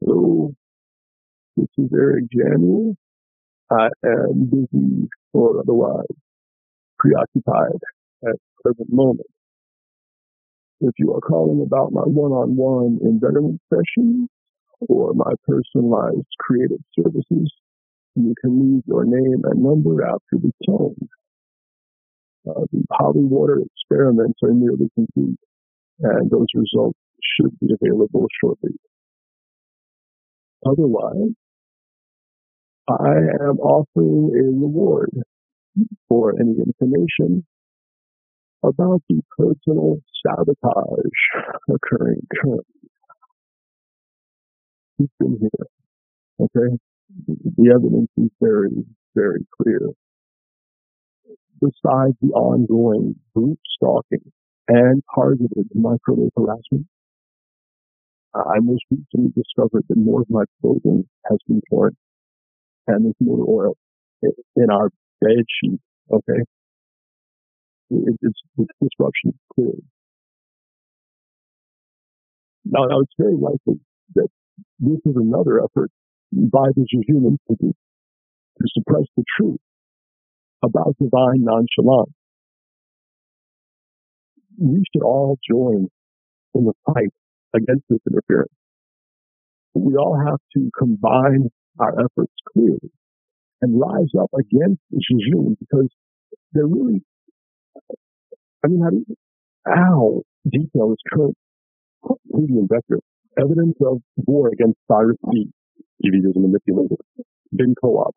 Hello, this is Eric Janiel. I am busy or otherwise preoccupied at the present moment. If you are calling about my one-on-one environment sessions or my personalized creative services, you can leave your name and number after the tone. The polywater experiments are nearly complete, and those results should be available shortly. Otherwise, I am offering a reward for any information about the personal sabotage occurring currently. He's been here, okay? The evidence is very, very clear. Besides the ongoing group stalking and targeted microwave harassment, I most recently discovered that more of my clothing has been torn and there's motor oil in our bed sheet, okay? It's disruption is clear. Now, it's very likely that this is another effort by the Jejun Institute to suppress the truth about divine nonchalance. We should all join in the fight against this interference. We all have to combine our efforts clearly and rise up against the Jejun because they're really, how detail is current media vector. Evidence of war against Cyrus C. EV is a manipulator. Bin co-op.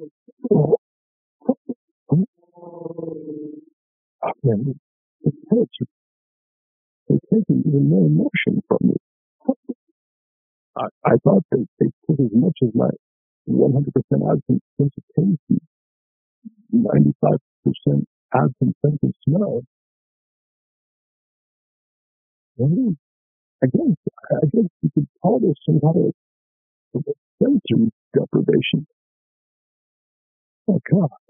They're taking even more emotion from me. I thought they took as much as my 100% absent sense of taste, 95% absent sense of smell. Well, I guess you could call this some kind of sensory deprivation. Oh God.